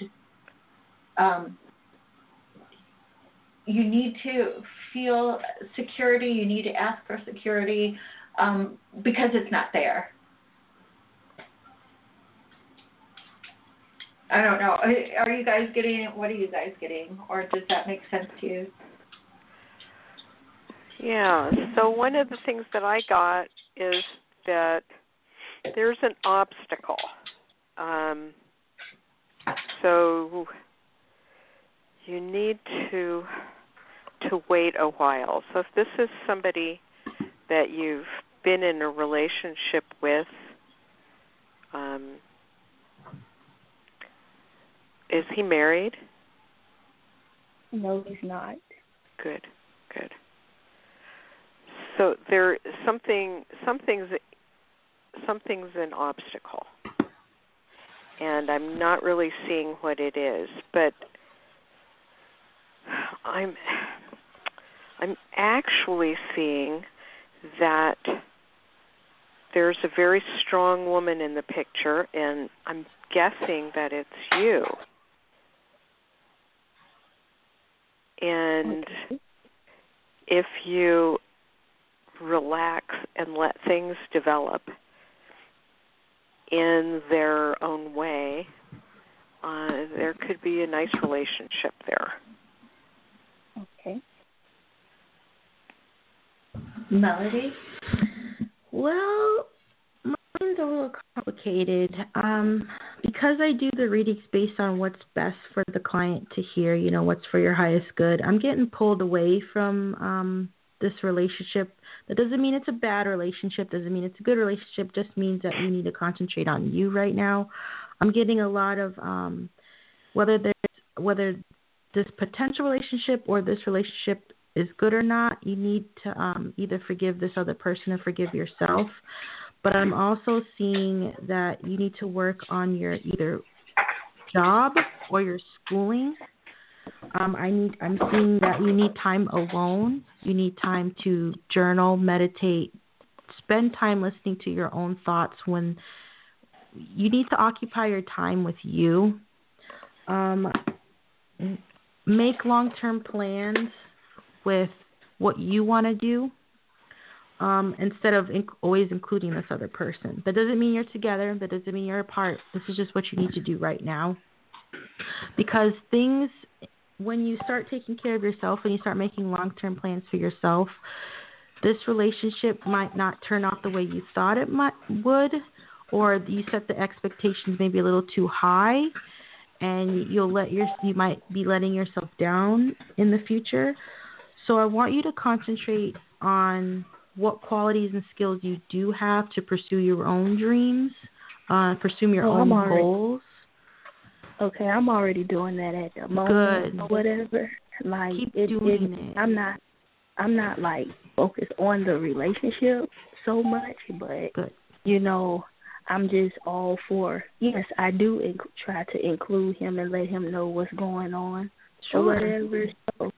to feel security, you need to ask for security, because it's not there. I don't know. Are you guys getting it? What are you guys getting? Or does that make sense to you? Yeah. So one of the things that I got is that there's an obstacle. So you need to wait a while. So if this is somebody that you've been in a relationship with, is he married? No, he's not. Good. So there something's an obstacle, and I'm not really seeing what it is, but I'm actually seeing that there's a very strong woman in the picture, and I'm guessing that it's you. And if you relax and let things develop in their own way, there could be a nice relationship there. Okay. Melody? Well, mine's a little complicated. Because I do the readings based on what's best for the client to hear, what's for your highest good, I'm getting pulled away from this relationship. That doesn't mean it's a bad relationship, doesn't mean it's a good relationship, just means that you need to concentrate on you right now. I'm getting a lot of whether this potential relationship or this relationship is good or not, you need to either forgive this other person or forgive yourself. But I'm also seeing that you need to work on your either job or your schooling. I'm seeing that you need time alone. You need time to journal, meditate, spend time listening to your own thoughts. When you need to occupy your time with you. Make long-term plans with what you want to do. Instead of always including this other person. That doesn't mean you're together. That doesn't mean you're apart. This is just what you need to do right now. Because when you start taking care of yourself and you start making long-term plans for yourself, this relationship might not turn out the way you thought it would, or you set the expectations maybe a little too high, and you might be letting yourself down in the future. So I want you to concentrate on what qualities and skills you do have to pursue your own dreams, pursue your own goals. Okay, I'm already doing that at the moment. Good. Or whatever. Like, keep doing it. I'm not like focused on the relationship so much, but Good. I'm just all for. Yes, I do try to include him and let him know what's going on or whatever. So,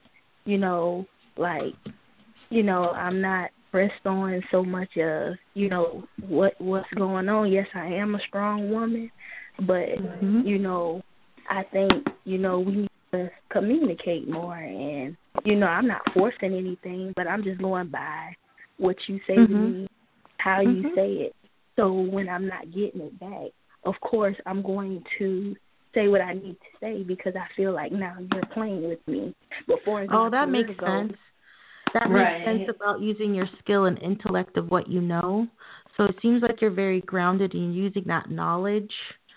I'm not pressed on so much of, what's going on. Yes, I am a strong woman, but, I think, we need to communicate more. And, I'm not forcing anything, but I'm just going by what you say to me, how you say it. So when I'm not getting it back, of course, I'm going to say what I need to say because I feel like now you're playing with me. That makes sense. That makes sense about using your skill and intellect of what you know. So it seems like you're very grounded in using that knowledge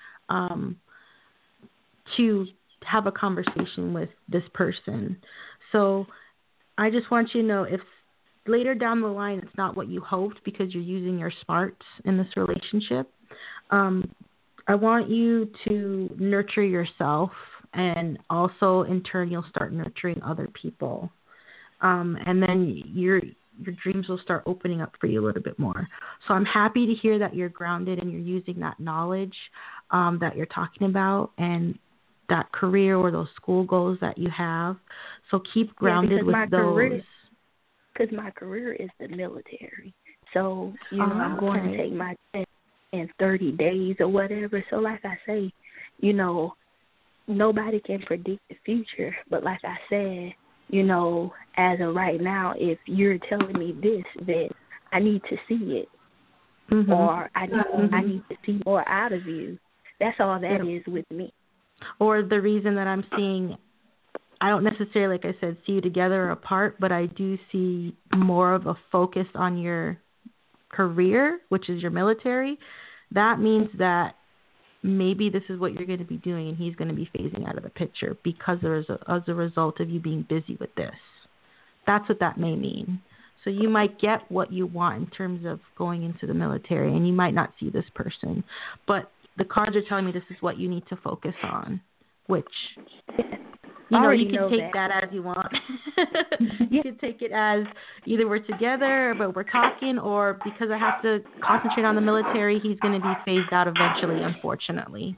to have a conversation with this person. So I just want you to know if later down the line it's not what you hoped because you're using your smarts in this relationship, I want you to nurture yourself, and also in turn you'll start nurturing other people. And then your dreams will start opening up for you a little bit more. So I'm happy to hear that you're grounded and you're using that knowledge that you're talking about and that career or those school goals that you have. So keep grounded with those. Because my career is the military. So, I'm going to take my test in 30 days or whatever. So like I say, nobody can predict the future. But like I said, as of right now, if you're telling me this, then I need to see it. Or I need to see more out of you. That's all that is with me. Or the reason that I'm seeing, I don't necessarily, like I said, see you together or apart, but I do see more of a focus on your career, which is your military. That means that maybe this is what you're going to be doing and he's going to be phasing out of the picture because as a result of you being busy with this. That's what that may mean. So you might get what you want in terms of going into the military, and you might not see this person. But the cards are telling me this is what you need to focus on, which You know, already you can know take that as you want. You can take it as either we're together, but we're talking, or because I have to concentrate on the military, he's going to be phased out eventually, unfortunately.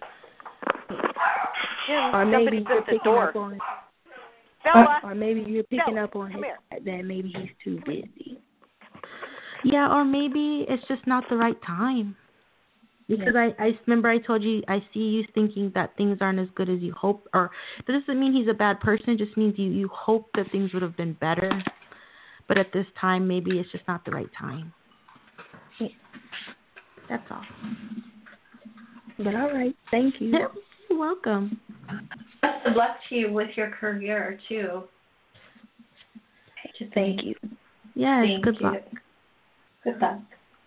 Yeah, Or maybe somebody's you're at the picking door. up on it. Bella, Or maybe you're picking Bella, up on come it here. that maybe he's too busy. Yeah, or maybe it's just not the right time. Because I remember I told you, I see you thinking that things aren't as good as you hope, or that doesn't mean he's a bad person. It just means you hope that things would have been better. But at this time, maybe it's just not the right time. That's all. But all right, thank you. You're welcome. Best of luck to you with your career, too. Thank you. Yes, Thank good you. luck. Good luck.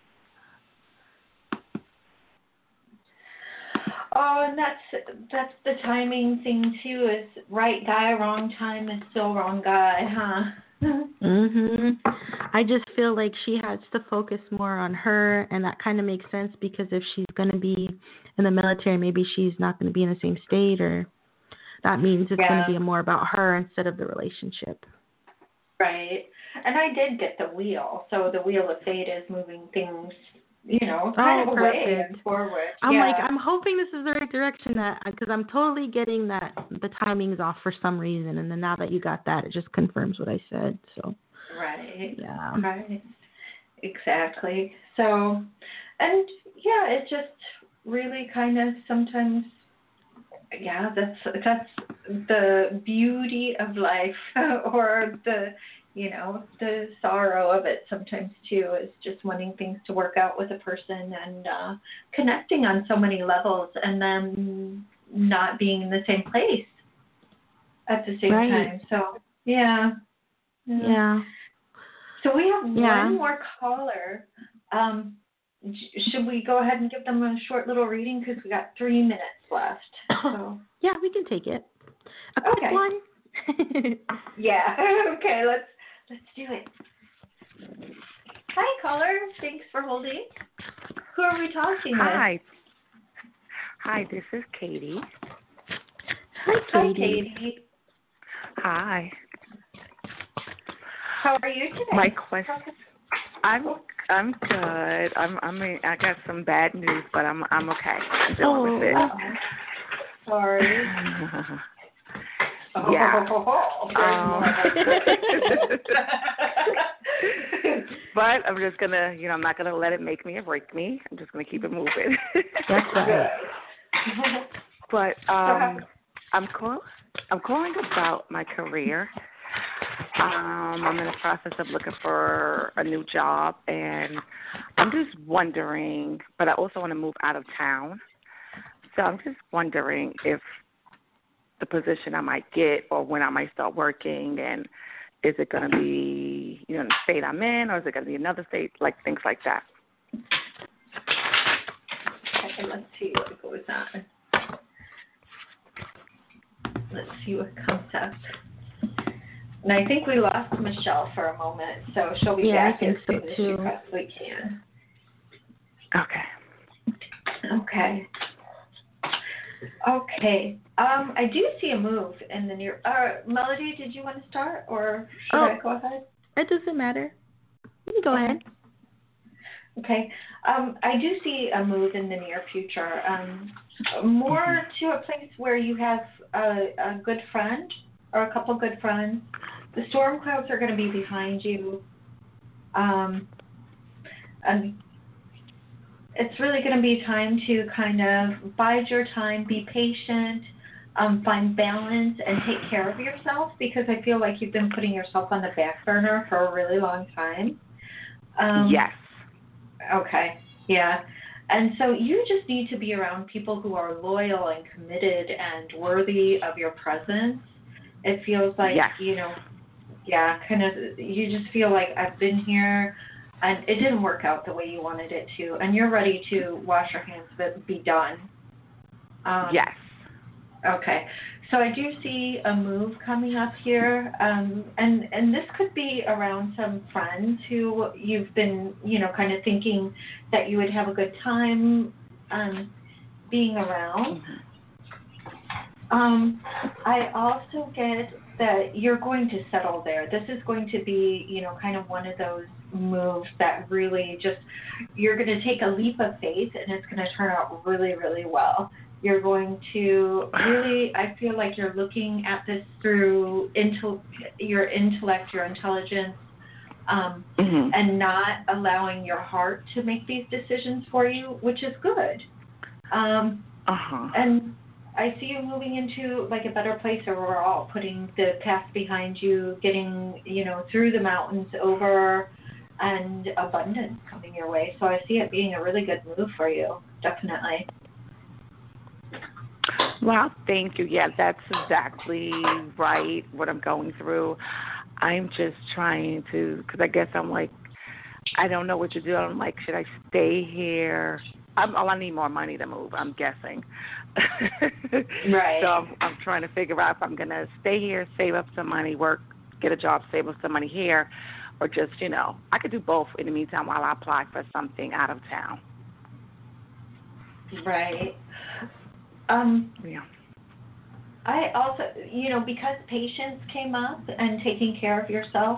Oh, and that's the timing thing too. Is right guy, wrong time is still wrong guy, huh? Mhm. I just feel like she has to focus more on her, and that kind of makes sense because if she's going to be in the military, maybe she's not going to be in the same state, or that means it's going to be more about her instead of the relationship. Right. And I did get the wheel, so the wheel of fate is moving things, kind of away and forward. I'm hoping this is the right direction, because I'm totally getting that the timing's off for some reason, and then now that you got that, it just confirms what I said. So. Right. Yeah. Right. Exactly. So, and yeah, it just really kind of sometimes, that's the beauty of life, or the sorrow of it sometimes too, is just wanting things to work out with a person and connecting on so many levels, and then not being in the same place at the same time. So, yeah. So we have one more caller. Should we go ahead and give them a short little reading, because we got 3 minutes left? So. Yeah, we can take it. A quick one. Yeah. Okay. Let's do it. Hi, caller. Thanks for holding. Who are we talking with? Hi. This is Katie. Hi, Katie. Katie. Hi. How are you today? My question. I'm good. I got some bad news, but I'm okay. I'm dealing with it. Sorry. Yeah. But I'm just gonna, I'm not gonna let it make me or break me. I'm just gonna keep it moving. That's right. But I'm calling about my career. I'm in the process of looking for a new job, and I'm just wondering, but I also want to move out of town. So I'm just wondering if the position I might get, or when I might start working, and is it going to be, the state I'm in, or is it going to be another state, like things like that. Okay, let's see what goes on. Let's see what comes up. And I think we lost Michelle for a moment, so she'll be back as soon as she possibly can. Okay. I do see a move in the near. Melody, did you want to start, or should I go ahead? It doesn't matter. You can go ahead. Okay. I do see a move in the near future. More to a place where you have a good friend or a couple good friends. The storm clouds are going to be behind you. And it's really going to be time to kind of bide your time, be patient, find balance, and take care of yourself, because I feel like you've been putting yourself on the back burner for a really long time. Yes. Okay. Yeah. And so you just need to be around people who are loyal and committed and worthy of your presence. It feels like, you just feel like I've been here and it didn't work out the way you wanted it to, and you're ready to wash your hands of it and be done. Yes. Okay. So I do see a move coming up here, and this could be around some friends who you've been, kind of thinking that you would have a good time being around. I also get that you're going to settle there. This is going to be, kind of one of those moves that really just, you're going to take a leap of faith and it's going to turn out really, really well. You're going to really, I feel like you're looking at this through your intellect, your intelligence, and not allowing your heart to make these decisions for you, which is good. And I see you moving into like a better place overall, putting the past behind you, getting, through the mountains over, and abundance coming your way. So I see it being a really good move for you, definitely. Well, thank you. Yeah, that's exactly right, what I'm going through. I'm just trying to, because I guess I'm like, I don't know what to do. I'm like, should I stay here? I need more money to move, I'm guessing. Right. So I'm trying to figure out if I'm going to stay here, save up some money, work, get a job, save up some money here, or just, I could do both in the meantime while I apply for something out of town. Right. Yeah. I also, because patience came up and taking care of yourself,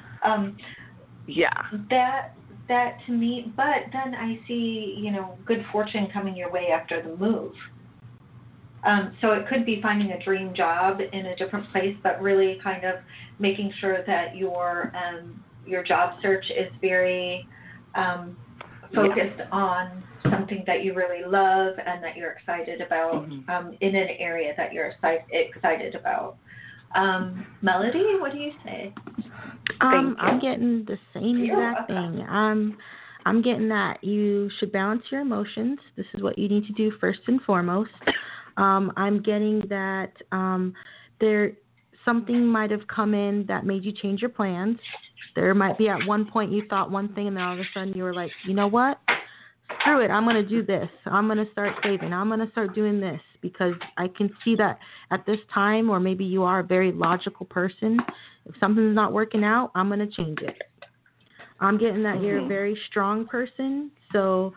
that to me, but then I see, good fortune coming your way after the move. So it could be finding a dream job in a different place, but really kind of making sure that your job search is very focused on something that you really love and that you're excited about, in an area that you're excited about. Melody, what do you say? I'm getting the same exact thing. I'm getting that you should balance your emotions. This is what you need to do first and foremost. I'm getting that there something might have come in that made you change your plans. There might be at one point you thought one thing and then all of a sudden you were like, you know what? Screw it. I'm going to do this. I'm going to start saving. I'm going to start doing this because I can see that at this time, or maybe you are a very logical person. If something's not working out, I'm going to change it. I'm getting that you're a very strong person. So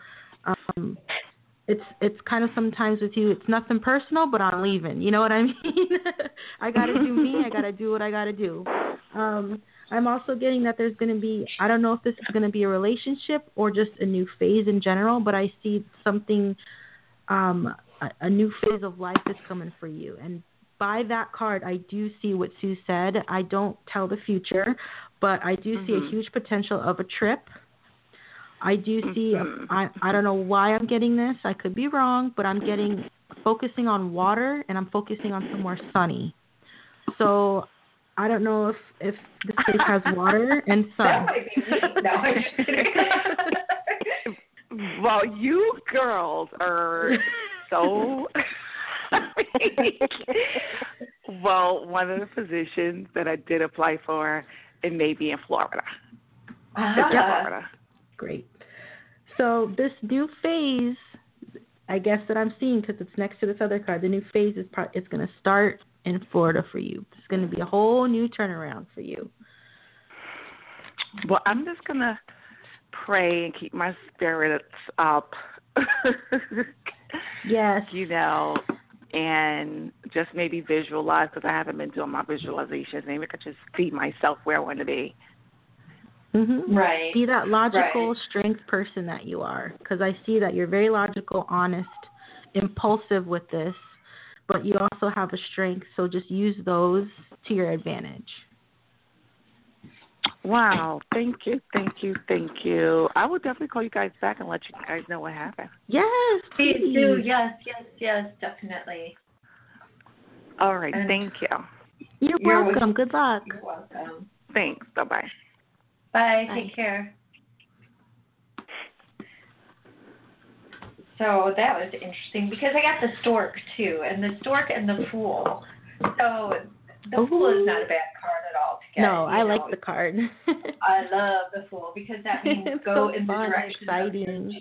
it's kind of sometimes with you, it's nothing personal, but I'm leaving. You know what I mean? I got to do me. I got to do what I got to do. I'm also getting that there's going to be, I don't know if this is going to be a relationship or just a new phase in general, but I see something, a new phase of life is coming for you. And by that card, I do see what Sue said. I don't tell the future, but I do see a huge potential of a trip. I do see, I don't know why I'm getting this. I could be wrong, but I'm getting focusing on water and I'm focusing on somewhere sunny. So I don't know if this place has water and sun. That might be me. No, I'm just kidding. Well, you girls are so... Well, one of the positions that I did apply for, it may be in Florida. Florida. Great. So this new phase, I guess that I'm seeing because it's next to this other card, the new phase is it's going to start in Florida for you. It's going to be a whole new turnaround for you. Well, I'm just going to pray and keep my spirits up. Yes. And just maybe visualize, because I haven't been doing my visualizations. Maybe I could just see myself where I want to be. Right. Be that logical strength person that you are, because I see that you're very logical, honest, impulsive with this, but you also have a strength, so just use those to your advantage. Wow. Thank you. I will definitely call you guys back and let you guys know what happened. Yes, please do. Yes, definitely. All right. Thank you. You're welcome. Good luck. You're welcome. Thanks. Bye-bye. Bye. Take care. So that was interesting because I got the stork too, and the stork and the fool. So the fool is not a bad card at all to get. No, I like the card. I love the fool because that means go in the direction exciting.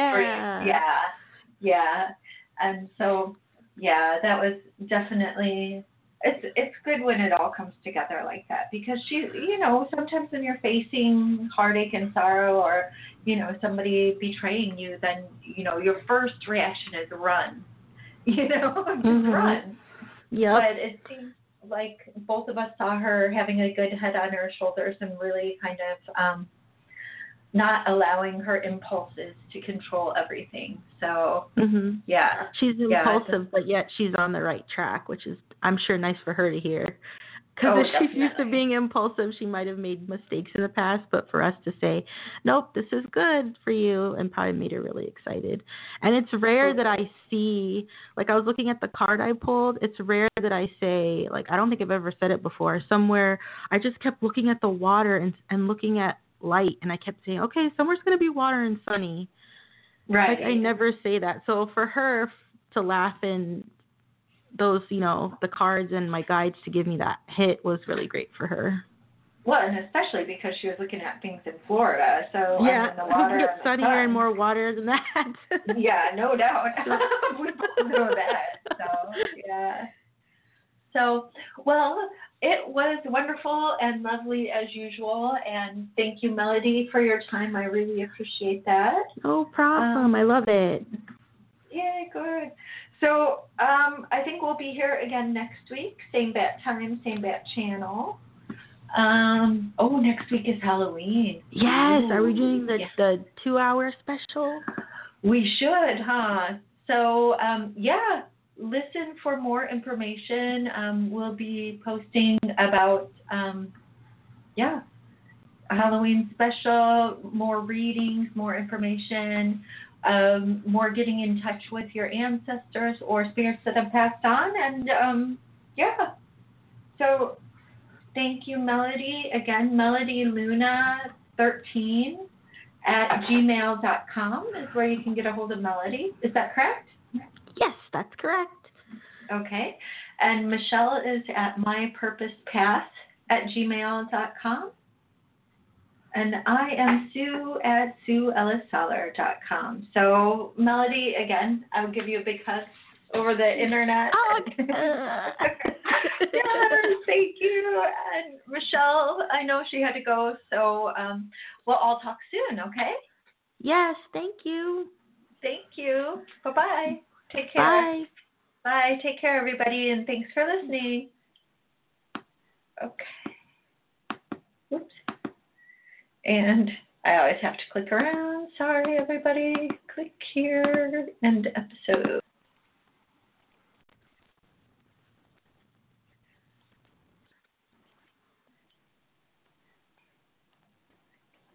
Yeah. And so, that was definitely. It's good when it all comes together like that because sometimes when you're facing heartache and sorrow or, somebody betraying you, then, your first reaction is run, just run. Yep. But it seems like both of us saw her having a good head on her shoulders and really kind of not allowing her impulses to control everything. So, yeah. She's impulsive, but yet she's on the right track, which is, I'm sure, nice for her to hear. Because if she's used to being impulsive, she might have made mistakes in the past, but for us to say, nope, this is good for you, and probably made her really excited. And it's rare that I see, like I was looking at the card I pulled, it's rare that I say, like I don't think I've ever said it before, somewhere I just kept looking at the water and looking at light, and I kept saying, okay, somewhere's going to be water and sunny. Right. Like I never say that. So for her to laugh and those, the cards and my guides to give me that hit was really great for her. Well, and especially because she was looking at things in Florida, so yeah, the water it gets sunnier and more water than that. Yeah, no doubt. We both know that. So yeah. So well, it was wonderful and lovely as usual, and thank you, Melody, for your time. I really appreciate that. No problem. I love it. Yeah, good. So I think we'll be here again next week. Same bat time, same bat channel. Next week is Halloween. Yes. Ooh. Are we doing the 2-hour special? We should, huh? So, listen for more information. We'll be posting about, a Halloween special, more readings, more information, more getting in touch with your ancestors or spirits that have passed on. And, So, thank you, Melody. Again, melodyluna13@gmail.com is where you can get a hold of Melody. Is that correct? Yes, that's correct. Okay. And Michelle is at mypurposepath@gmail.com. And I am Sue at SueEllisSeller.com. So, Melody, again, I'll give you a big hug over the internet. Yes, thank you. And Michelle, I know she had to go, so we'll all talk soon, okay? Yes, thank you. Thank you. Bye-bye. Take care. Bye. Bye. Take care, everybody, and thanks for listening. Okay. Whoops. And I always have to click around. Sorry, everybody. Click here. End episode.